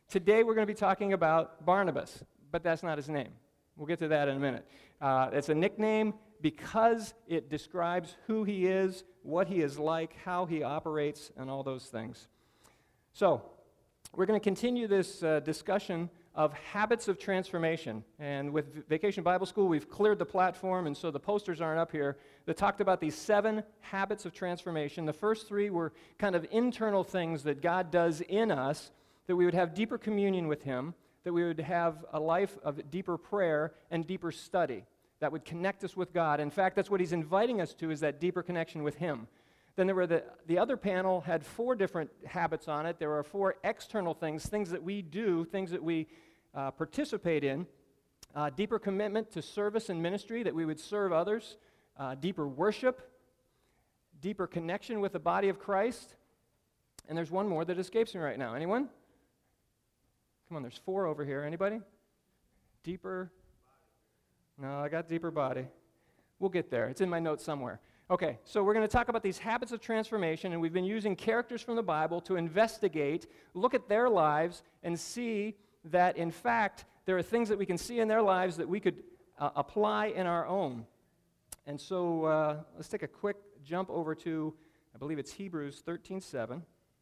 Today we're going to be talking about Barnabas, but that's not his name. We'll get to that in a minute. It's a nickname because it describes who he is, what he is like, how he operates, and all those things. So, we're going to continue this discussion of habits of transformation. And with Vacation Bible School, we've cleared the platform, and so the posters aren't up here, that talked about these 7 habits of transformation. The first 3 were kind of internal things that God does in us, that we would have deeper communion with Him, that we would have a life of deeper prayer and deeper study that would connect us with God. In fact, that's what He's inviting us to, is that deeper connection with Him. Then there were the other panel had 4 different habits on it. There are 4 external things that we do, things that we participate in. Deeper commitment to service and ministry, that we would serve others. Deeper worship. Deeper connection with the body of Christ. And there's one more that escapes me right now. Anyone? Come on, there's 4 over here. Anybody? Deeper. No, I got deeper body. We'll get there. It's in my notes somewhere. Okay, so we're going to talk about these habits of transformation, and we've been using characters from the Bible to investigate, look at their lives, and see that, in fact, there are things that we can see in their lives that we could apply in our own. And so let's take a quick jump over to, I believe it's Hebrews 13:7.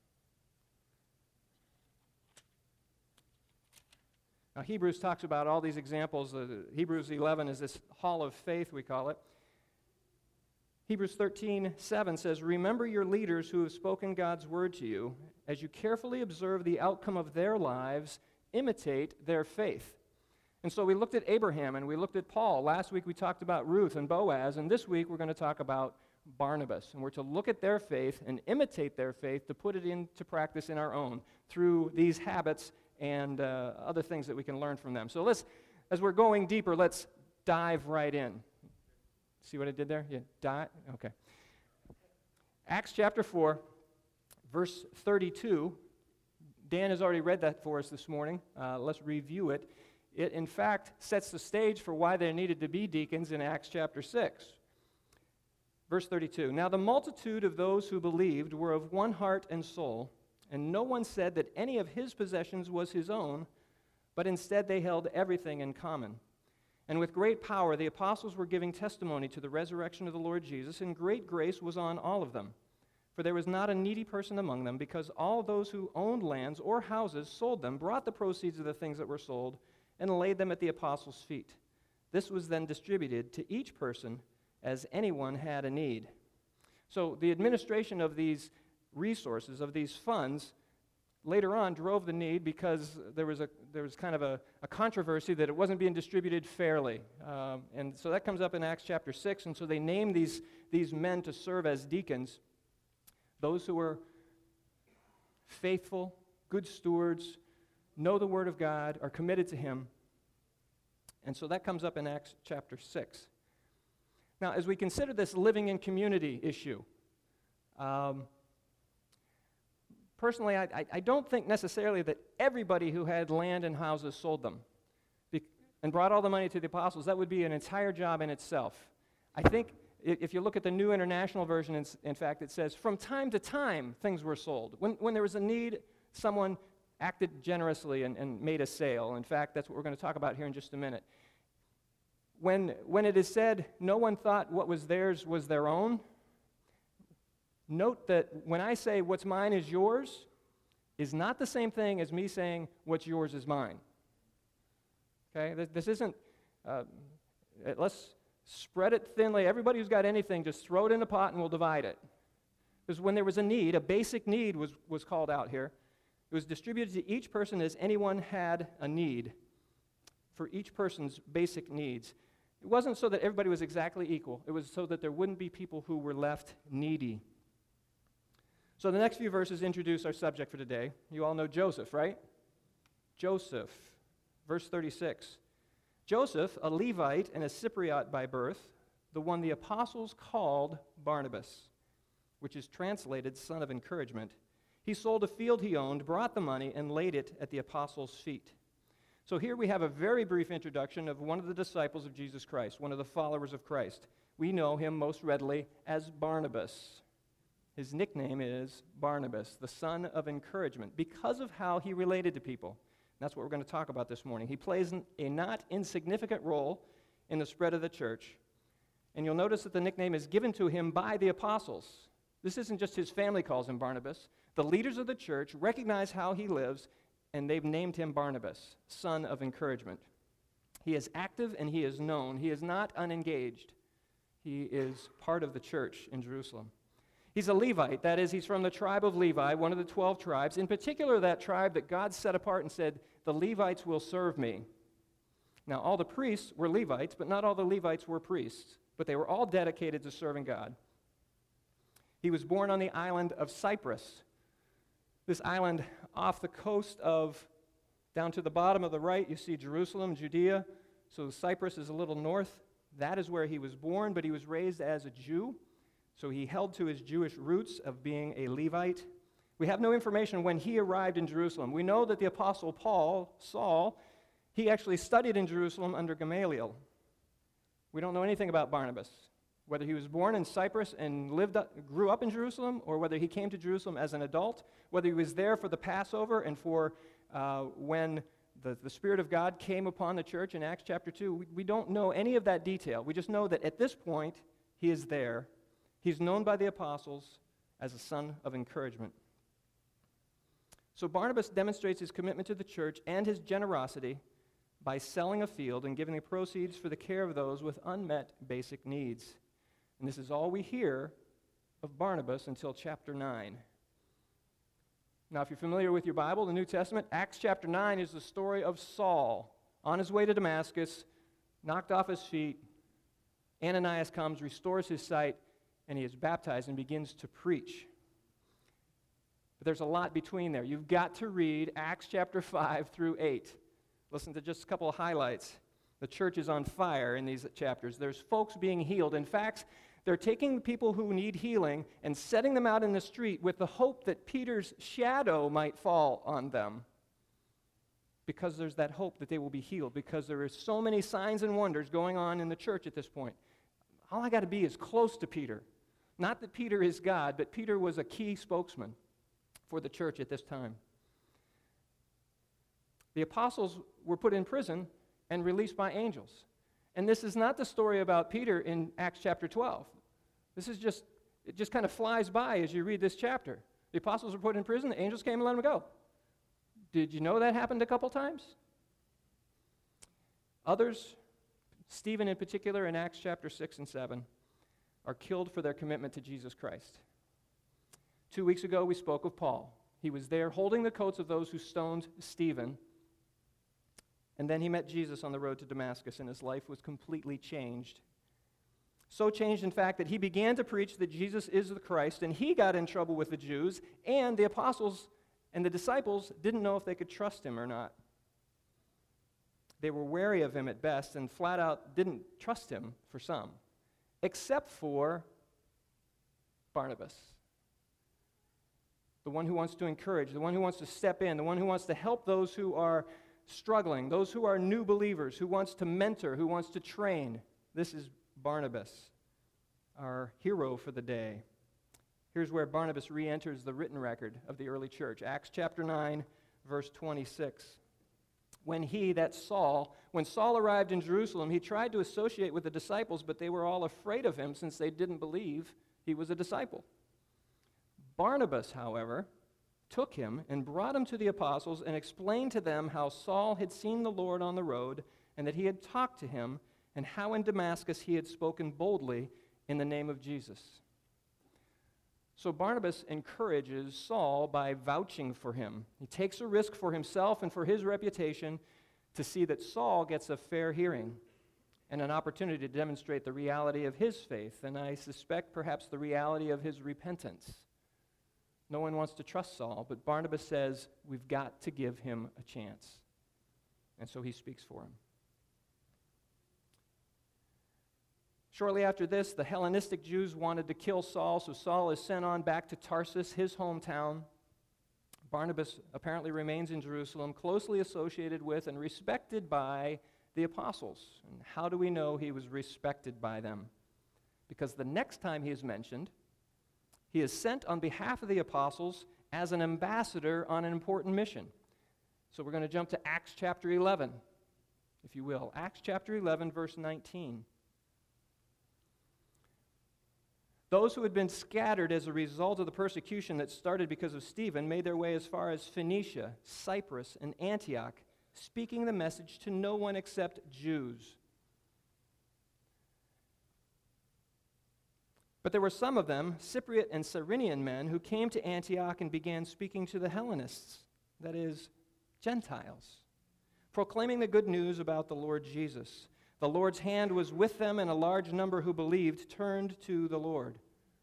Now, Hebrews talks about all these examples. Hebrews 11 is this hall of faith, we call it. Hebrews 13:7 says, "Remember your leaders who have spoken God's word to you. As you carefully observe the outcome of their lives, imitate their faith." And so we looked at Abraham and we looked at Paul. Last week we talked about Ruth and Boaz, and this week we're going to talk about Barnabas. And we're to look at their faith and imitate their faith to put it into practice in our own through these habits and other things that we can learn from them. So as we're going deeper, let's dive right in. See what I did there? Yeah, okay. Acts chapter 4, verse 32. Dan has already read that for us this morning. Let's review it. It, in fact, sets the stage for why there needed to be deacons in Acts chapter 6. Verse 32. "Now the multitude of those who believed were of one heart and soul, and no one said that any of his possessions was his own, but instead they held everything in common. And with great power the apostles were giving testimony to the resurrection of the Lord Jesus, and great grace was on all of them. For there was not a needy person among them, because all those who owned lands or houses sold them, brought the proceeds of the things that were sold, and laid them at the apostles' feet. This was then distributed to each person as anyone had a need." So the administration of these resources, of these funds, later on drove the need because there was kind of a controversy that it wasn't being distributed fairly. And so that comes up in Acts chapter 6, and so they named these men to serve as deacons, those who were faithful, good stewards, know the Word of God, are committed to Him. And so that comes up in Acts chapter 6. Now, as we consider this living in community issue, personally, I don't think necessarily that everybody who had land and houses sold them and brought all the money to the apostles. That would be an entire job in itself. I think if you look at the New International Version, in fact, it says, from time to time things were sold. When there was a need, someone acted generously and made a sale. In fact, that's what we're going to talk about here in just a minute. When it is said, no one thought what was theirs was their own, note that when I say what's mine is yours, is not the same thing as me saying what's yours is mine. Okay? This isn't, let's spread it thinly. Everybody who's got anything, just throw it in a pot and we'll divide it. Because when there was a need, a basic need was called out here. It was distributed to each person as anyone had a need for each person's basic needs. It wasn't so that everybody was exactly equal. It was so that there wouldn't be people who were left needy. So the next few verses introduce our subject for today. You all know Joseph, right? Joseph, verse 36. "Joseph, a Levite and a Cypriot by birth, the one the apostles called Barnabas," which is translated son of encouragement. "He sold a field he owned, brought the money, and laid it at the apostles' feet." So here we have a very brief introduction of one of the disciples of Jesus Christ, one of the followers of Christ. We know him most readily as Barnabas. His nickname is Barnabas, the son of encouragement, because of how he related to people. That's what we're going to talk about this morning. He plays a not insignificant role in the spread of the church. And you'll notice that the nickname is given to him by the apostles. This isn't just his family calls him Barnabas. The leaders of the church recognize how he lives, and they've named him Barnabas, son of encouragement. He is active and he is known. He is not unengaged. He is part of the church in Jerusalem. He's a Levite. That is, he's from the tribe of Levi, one of the 12 tribes. In particular, that tribe that God set apart and said, the Levites will serve me. Now, all the priests were Levites, but not all the Levites were priests. But they were all dedicated to serving God. He was born on the island of Cyprus. This island off the coast of, down to the bottom of the right, you see Jerusalem, Judea. So Cyprus is a little north. That is where he was born, but he was raised as a Jew. So he held to his Jewish roots of being a Levite. We have no information when he arrived in Jerusalem. We know that the Apostle Saul, he actually studied in Jerusalem under Gamaliel. We don't know anything about Barnabas, whether he was born in Cyprus and grew up in Jerusalem, or whether he came to Jerusalem as an adult, whether he was there for the Passover and for when the Spirit of God came upon the church in Acts chapter 2. We don't know any of that detail. We just know that at this point, he is there. He's known by the apostles as a son of encouragement. So Barnabas demonstrates his commitment to the church and his generosity by selling a field and giving the proceeds for the care of those with unmet basic needs. And this is all we hear of Barnabas until chapter 9. Now, if you're familiar with your Bible, the New Testament, Acts chapter 9 is the story of Saul on his way to Damascus, knocked off his feet. Ananias comes, restores his sight, and he is baptized and begins to preach. But there's a lot between there. You've got to read Acts chapter 5 through 8. Listen to just a couple of highlights. The church is on fire in these chapters. There's folks being healed. In fact, they're taking people who need healing and setting them out in the street with the hope that Peter's shadow might fall on them, because there's that hope that they will be healed, because there are so many signs and wonders going on in the church at this point. All I got to be is close to Peter. Not that Peter is God, but Peter was a key spokesman for the church at this time. The apostles were put in prison and released by angels. And this is not the story about Peter in Acts chapter 12. This is it just kind of flies by as you read this chapter. The apostles were put in prison, the angels came and let them go. Did you know that happened a couple times? Others, Stephen in particular in Acts chapter 6 and 7, are killed for their commitment to Jesus Christ. 2 weeks ago we spoke of Paul. He was there holding the coats of those who stoned Stephen. And then he met Jesus on the road to Damascus, and his life was completely changed. So changed, in fact, that he began to preach that Jesus is the Christ, and he got in trouble with the Jews, and the apostles and the disciples didn't know if they could trust him or not. They were wary of him at best, and flat out didn't trust him for some, except for Barnabas, the one who wants to encourage, the one who wants to step in, the one who wants to help those who are struggling, those who are new believers, who wants to mentor, who wants to train. This is Barnabas, our hero for the day. Here's where Barnabas re-enters the written record of the early church. Acts chapter 9, verse 26. When Saul arrived in Jerusalem, he tried to associate with the disciples, but they were all afraid of him since they didn't believe he was a disciple. Barnabas, however, took him and brought him to the apostles and explained to them how Saul had seen the Lord on the road and that he had talked to him, and how in Damascus he had spoken boldly in the name of Jesus. So Barnabas encourages Saul by vouching for him. He takes a risk for himself and for his reputation to see that Saul gets a fair hearing and an opportunity to demonstrate the reality of his faith, and I suspect perhaps the reality of his repentance. No one wants to trust Saul, but Barnabas says, we've got to give him a chance. And so he speaks for him. Shortly after this, the Hellenistic Jews wanted to kill Saul, so Saul is sent on back to Tarsus, his hometown. Barnabas apparently remains in Jerusalem, closely associated with and respected by the apostles. And how do we know he was respected by them? Because the next time he is mentioned, he is sent on behalf of the apostles as an ambassador on an important mission. So we're going to jump to Acts chapter 11, if you will. Acts chapter 11, verse 19. Those who had been scattered as a result of the persecution that started because of Stephen made their way as far as Phoenicia, Cyprus, and Antioch, speaking the message to no one except Jews. But there were some of them, Cypriot and Cyrenian men, who came to Antioch and began speaking to the Hellenists, that is, Gentiles, proclaiming the good news about the Lord Jesus. The Lord's hand was with them, and a large number who believed turned to the Lord.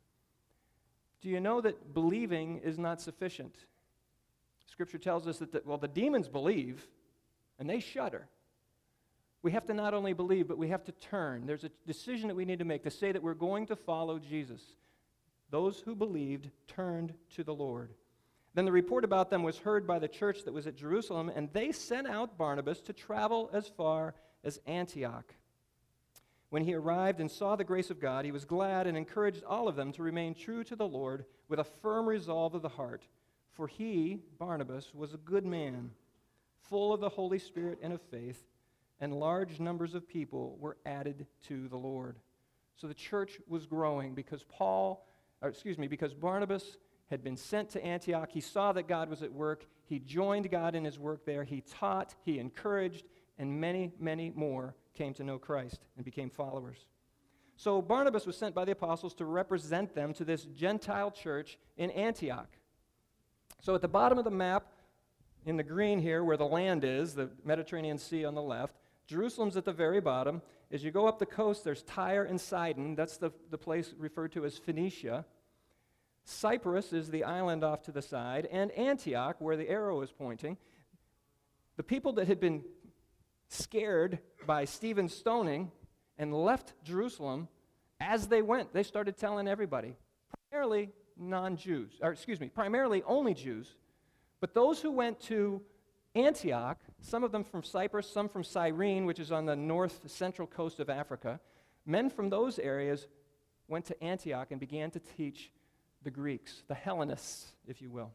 Do you know that believing is not sufficient? Scripture tells us that, the demons believe, and they shudder. We have to not only believe, but we have to turn. There's a decision that we need to make to say that we're going to follow Jesus. Those who believed turned to the Lord. Then the report about them was heard by the church that was at Jerusalem, and they sent out Barnabas to travel as far as Antioch. When he arrived and saw the grace of God, he was glad and encouraged all of them to remain true to the Lord with a firm resolve of the heart. For he, Barnabas, was a good man, full of the Holy Spirit and of faith, and large numbers of people were added to the Lord. So the church was growing because because Barnabas had been sent to Antioch. He saw that God was at work. He joined God in his work there. He taught, he encouraged, and many, many more came to know Christ and became followers. So Barnabas was sent by the apostles to represent them to this Gentile church in Antioch. So at the bottom of the map, in the green here where the land is, the Mediterranean Sea on the left, Jerusalem's at the very bottom. As you go up the coast, there's Tyre and Sidon. That's the place referred to as Phoenicia. Cyprus is the island off to the side, and Antioch, where the arrow is pointing. The people that had been scared by Stephen's stoning and left Jerusalem, as they went, they started telling everybody, primarily primarily only Jews, but those who went to Antioch, some of them from Cyprus, some from Cyrene, which is on the north central coast of Africa, men from those areas went to Antioch and began to teach the Greeks, the Hellenists, if you will.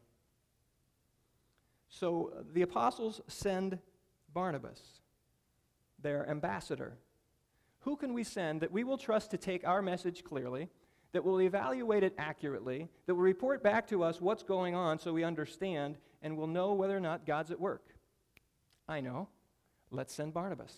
So the apostles send Barnabas, their ambassador. Who can we send that we will trust to take our message clearly, that will evaluate it accurately, that will report back to us what's going on so we understand and will know whether or not God's at work? I know. Let's send Barnabas.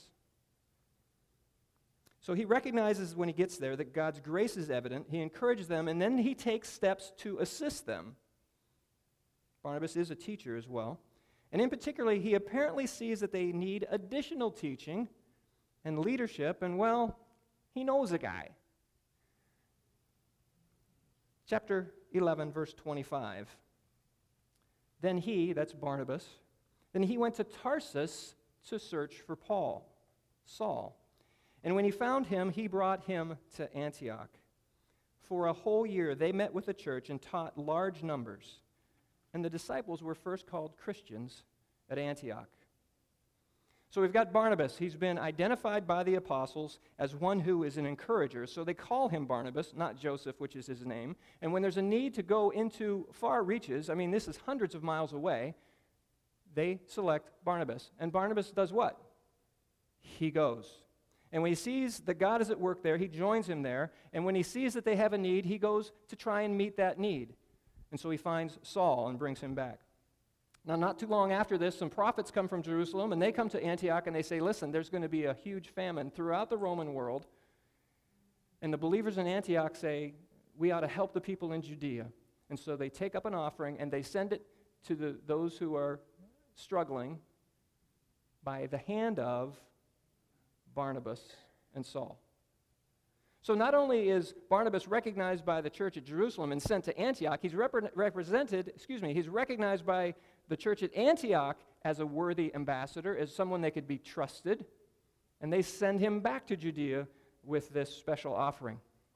So he recognizes when he gets there that God's grace is evident. He encourages them, and then he takes steps to assist them. Barnabas is a teacher as well. And in particular, he apparently sees that they need additional teaching and leadership, and well, he knows a guy. Chapter 11, verse 25. Then he, that's Barnabas, then he went to Tarsus to search for Saul. And when he found him, he brought him to Antioch. For a whole year they met with the church and taught large numbers. And the disciples were first called Christians at Antioch. So we've got Barnabas. He's been identified by the apostles as one who is an encourager. So they call him Barnabas, not Joseph, which is his name. And when there's a need to go into far reaches, this is hundreds of miles away, they select Barnabas. And Barnabas does what? He goes. And when he sees that God is at work there, he joins him there. And when he sees that they have a need, he goes to try and meet that need. And so he finds Saul and brings him back. Now, not too long after this, some prophets come from Jerusalem, and they come to Antioch, and they say, listen, there's going to be a huge famine throughout the Roman world. And the believers in Antioch say, we ought to help the people in Judea. And so they take up an offering, and they send it to those who are struggling by the hand of Barnabas and Saul. So not only is Barnabas recognized by the church at Jerusalem and sent to Antioch, he's recognized by the church at Antioch as a worthy ambassador, as someone that could be trusted, and they send him back to Judea with this special offering.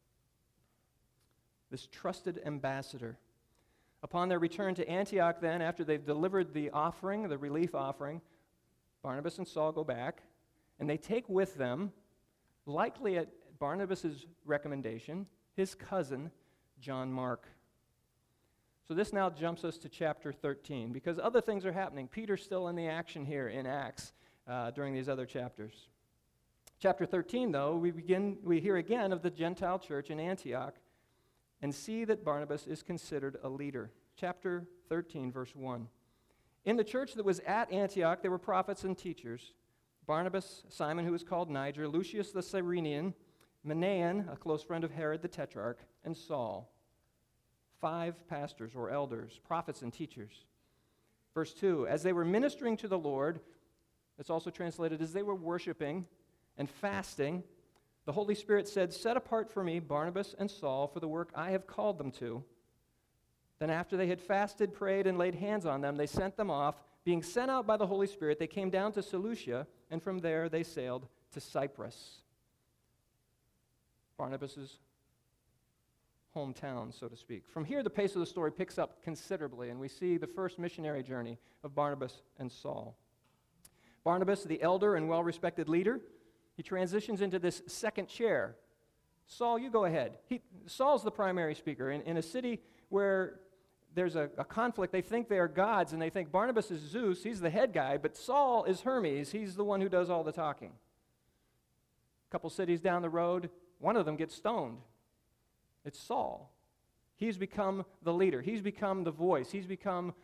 This trusted ambassador. Upon their return to Antioch then, after they've delivered the offering, the relief offering, Barnabas and Saul go back, and they take with them, likely at Barnabas' recommendation, his cousin, John Mark. So this now jumps us to chapter 13, because other things are happening. Peter's still in the action here in Acts during these other chapters. Chapter 13, though, we hear again of the Gentile church in Antioch and see that Barnabas is considered a leader. Chapter 13, verse 1. In the church that was at Antioch, there were prophets and teachers: Barnabas, Simon, who was called Niger, Lucius the Cyrenian, Manaen, a close friend of Herod the Tetrarch, and Saul. 5 pastors or elders, prophets and teachers. Verse 2, as they were ministering to the Lord, it's also translated as they were worshiping and fasting, the Holy Spirit said, set apart for me Barnabas and Saul for the work I have called them to. Then after they had fasted, prayed, and laid hands on them, they sent them off. Being sent out by the Holy Spirit, they came down to Seleucia, and from there they sailed to Cyprus. Barnabas' hometown, so to speak. From here, the pace of the story picks up considerably, and we see the first missionary journey of Barnabas and Saul. Barnabas, the elder and well-respected leader, he transitions into this second chair. Saul, you go ahead. Saul's the primary speaker. In a city where there's a conflict, they think they are gods, and they think Barnabas is Zeus, he's the head guy, but Saul is Hermes, he's the one who does all the talking. A couple cities down the road, one of them gets stoned. It's Saul. He's become the leader. He's become the voice. He's become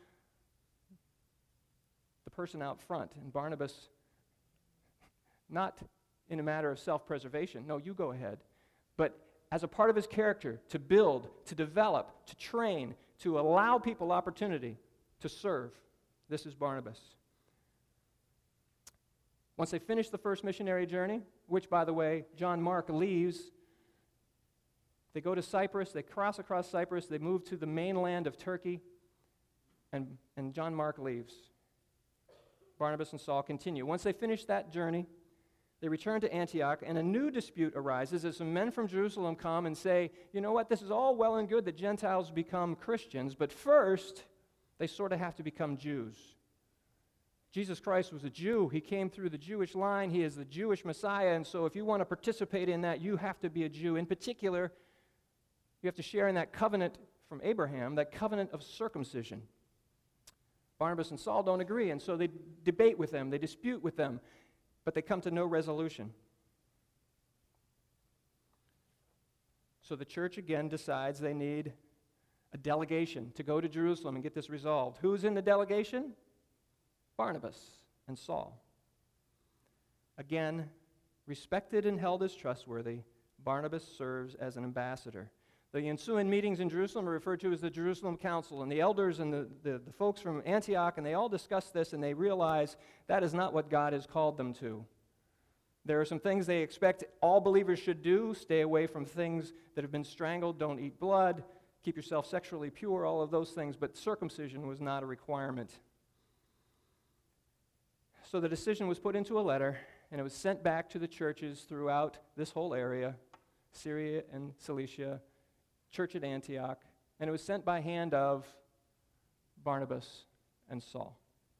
the person out front. And Barnabas, not in a matter of self-preservation, no, you go ahead, but as a part of his character, to build, to develop, to train, to allow people opportunity to serve. This is Barnabas. Once they finish the first missionary journey, which, by the way, John Mark leaves, they go to Cyprus, they cross across Cyprus, they move to the mainland of Turkey, and John Mark leaves. Barnabas and Saul continue. Once they finish that journey, they return to Antioch, and a new dispute arises as some men from Jerusalem come and say, you know what, this is all well and good that Gentiles become Christians, but first, they sort of have to become Jews. Jesus Christ was a Jew. He came through the Jewish line. He is the Jewish Messiah, and so if you want to participate in that, you have to be a Jew. In particular, you have to share in that covenant from Abraham, that covenant of circumcision. Barnabas and Saul don't agree, and so they debate with them, they dispute with them, but they come to no resolution. So the church again decides they need a delegation to go to Jerusalem and get this resolved. Who's in the delegation? Barnabas and Saul. Again, respected and held as trustworthy, Barnabas serves as an ambassador. The ensuing meetings in Jerusalem are referred to as the Jerusalem Council, and the elders and the folks from Antioch, and they all discuss this, and they realize that is not what God has called them to. There are some things they expect all believers should do. Stay away from things that have been strangled. Don't eat blood. Keep yourself sexually pure, all of those things, but circumcision was not a requirement. So the decision was put into a letter, and it was sent back to the churches throughout this whole area, Syria and Cilicia, church at Antioch, and it was sent by hand of Barnabas and Saul.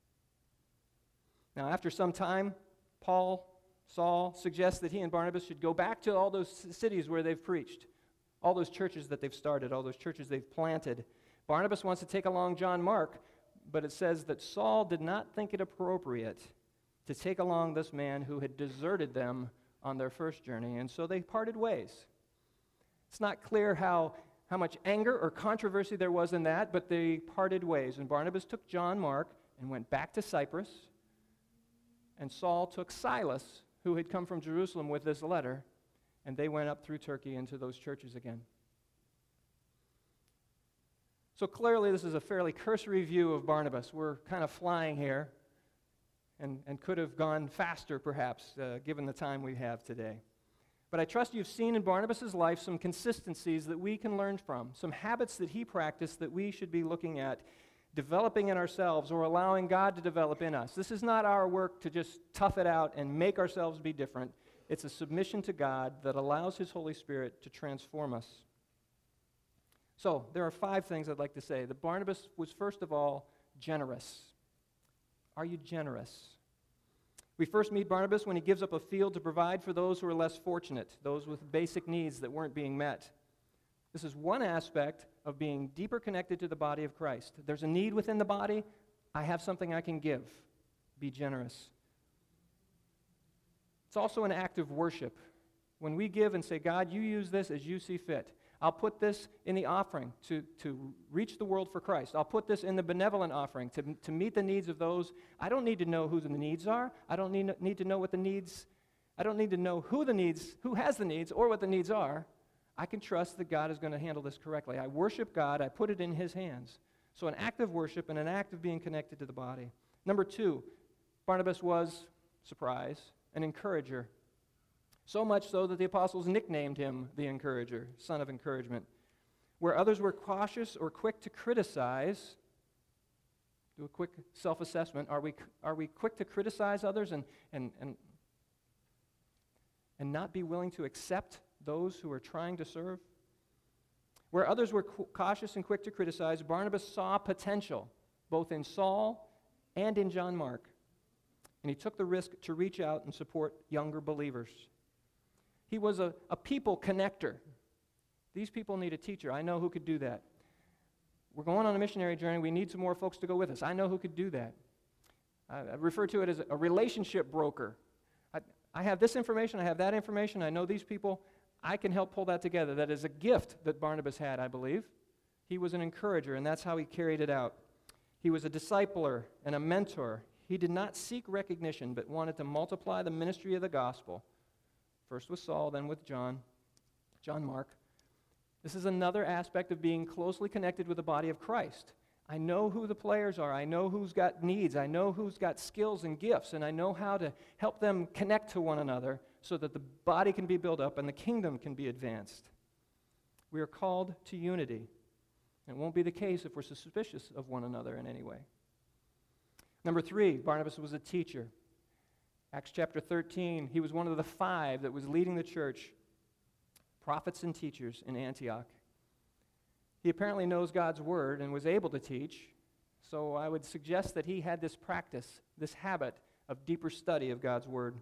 Now, after some time, Saul suggests that he and Barnabas should go back to all those cities where they've preached, all those churches that they've started, all those churches they've planted. Barnabas wants to take along John Mark, but it says that Saul did not think it appropriate to take along this man who had deserted them on their first journey, and so they parted ways. It's not clear how much anger or controversy there was in that, but they parted ways. And Barnabas took John Mark and went back to Cyprus, and Saul took Silas, who had come from Jerusalem with this letter, and they went up through Turkey into those churches again. So clearly this is a fairly cursory view of Barnabas. We're kind of flying here and could have gone faster perhaps, given the time we have today. But I trust you've seen in Barnabas' life some consistencies that we can learn from, some habits that he practiced that we should be looking at, developing in ourselves or allowing God to develop in us. This is not our work to just tough it out and make ourselves be different. It's a submission to God that allows His Holy Spirit to transform us. So there are 5 things I'd like to say. That Barnabas was, first of all, generous. Are you generous? We first meet Barnabas when he gives up a field to provide for those who are less fortunate, those with basic needs that weren't being met. This is one aspect of being deeper connected to the body of Christ. There's a need within the body. I have something I can give. Be generous. It's also an act of worship. When we give and say, God, you use this as you see fit. I'll put this in the offering to reach the world for Christ. I'll put this in the benevolent offering to meet the needs of those. I don't need to know who the needs are. I don't need to know what the needs, I don't need to know who has the needs or what the needs are. I can trust that God is going to handle this correctly. I worship God. I put it in his hands. So an act of worship and an act of being connected to the body. Number 2, Barnabas was, surprise, an encourager. So much so that the apostles nicknamed him the encourager, son of encouragement. Where others were cautious or quick to criticize, do a quick self-assessment. Are we quick to criticize others and not be willing to accept those who are trying to serve? Where others were cautious and quick to criticize, Barnabas saw potential, both in Saul and in John Mark. And he took the risk to reach out and support younger believers. He was a people connector. These people need a teacher. I know who could do that. We're going on a missionary journey. We need some more folks to go with us. I know who could do that. I refer to it as a relationship broker. I have this information. I have that information. I know these people. I can help pull that together. That is a gift that Barnabas had, I believe. He was an encourager, and that's how he carried it out. He was a discipler and a mentor. He did not seek recognition, but wanted to multiply the ministry of the gospel. First with Saul, then with John Mark. This is another aspect of being closely connected with the body of Christ. I know who the players are. I know who's got needs. I know who's got skills and gifts, and I know how to help them connect to one another so that the body can be built up and the kingdom can be advanced. We are called to unity. It won't be the case if we're suspicious of one another in any way. Number 3, Barnabas was a teacher. Acts chapter 13, he was one of the 5 that was leading the church, prophets and teachers in Antioch. He apparently knows God's word and was able to teach, so I would suggest that he had this practice, this habit of deeper study of God's word.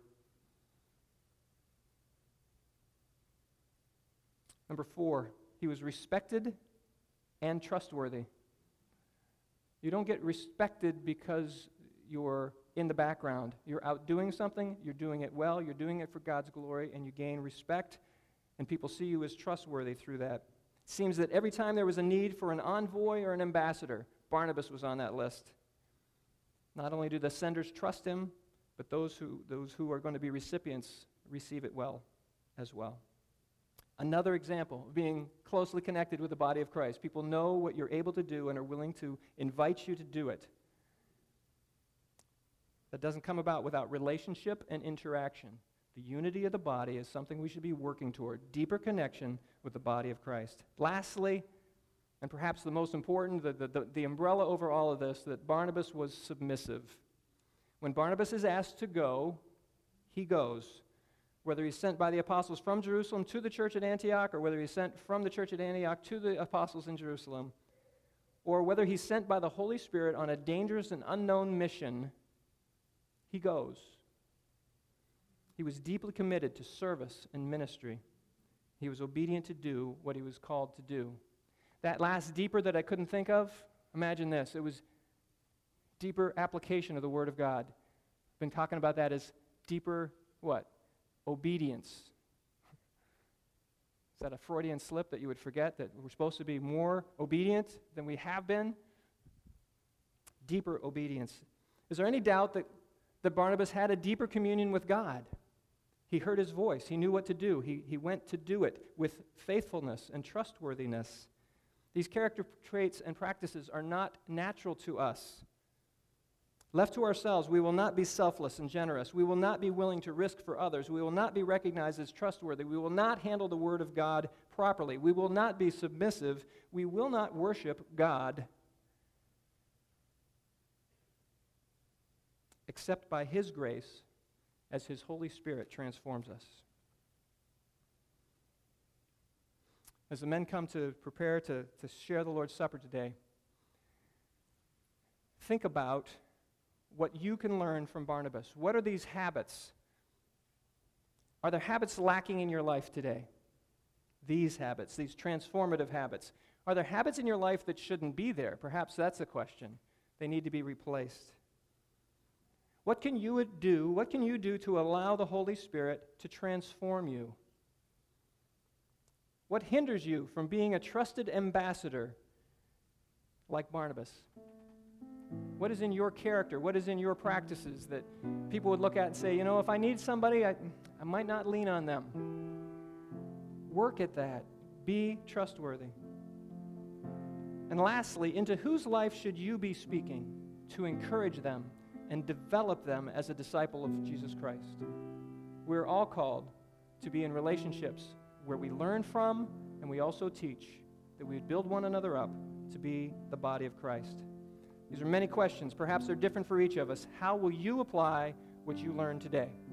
Number 4, he was respected and trustworthy. You don't get respected because you're in the background. You're out doing something, you're doing it well, you're doing it for God's glory, and you gain respect, and people see you as trustworthy through that. It seems that every time there was a need for an envoy or an ambassador, Barnabas was on that list. Not only do the senders trust him, but those who are going to be recipients receive it well as well. Another example of being closely connected with the body of Christ. People know what you're able to do and are willing to invite you to do it. That doesn't come about without relationship and interaction. The unity of the body is something we should be working toward, deeper connection with the body of Christ. Lastly, and perhaps the most important, the umbrella over all of this, that Barnabas was submissive. When Barnabas is asked to go, he goes. Whether he's sent by the apostles from Jerusalem to the church at Antioch, or whether he's sent from the church at Antioch to the apostles in Jerusalem, or whether he's sent by the Holy Spirit on a dangerous and unknown mission, he goes. He was deeply committed to service and ministry. He was obedient to do what he was called to do. That last deeper that I couldn't think of, imagine this. It was deeper application of the Word of God. I've been talking about that as deeper, what? Obedience. Is that a Freudian slip that you would forget, that we're supposed to be more obedient than we have been? Deeper obedience. Is there any doubt that Barnabas had a deeper communion with God? He heard his voice. He knew what to do. He went to do it with faithfulness and trustworthiness. These character traits and practices are not natural to us. Left to ourselves, we will not be selfless and generous. We will not be willing to risk for others. We will not be recognized as trustworthy. We will not handle the Word of God properly. We will not be submissive. We will not worship God except by His grace as His Holy Spirit transforms us. As the men come to prepare to share the Lord's Supper today, think about what you can learn from Barnabas. What are these habits? Are there habits lacking in your life today? these habits, these transformative habits? Are there habits in your life that shouldn't be there? Perhaps that's a question. They need to be replaced. What can you do? What can you do to allow the Holy Spirit to transform you? What hinders you from being a trusted ambassador like Barnabas? What is in your character? What is in your practices that people would look at and say, you know, if I need somebody, I might not lean on them. Work at that. Be trustworthy. And lastly, into whose life should you be speaking to encourage them and develop them as a disciple of Jesus Christ? We're all called to be in relationships where we learn from and we also teach, that we build one another up to be the body of Christ. These are many questions. Perhaps they're different for each of us. How will you apply what you learned today?